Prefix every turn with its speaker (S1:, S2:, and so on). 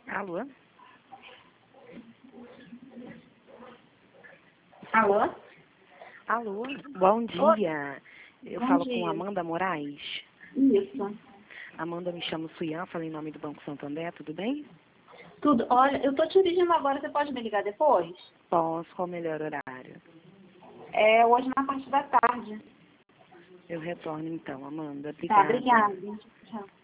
S1: Alô?
S2: Alô?
S1: Alô? Bom dia. Eu
S2: Bom
S1: falo
S2: dia.
S1: com Amanda Moraes.
S2: Isso.
S1: Amanda, me chamo Suian, falo em nome do Banco Santander, tudo bem?
S2: Tudo. Olha, eu tô te dirigindo agora, você pode me ligar depois?
S1: Posso, qual o melhor horário?
S2: É hoje na parte da tarde.
S1: Eu retorno então, Amanda.
S2: Tá,
S1: Obrigada.
S2: obrigada. Tchau.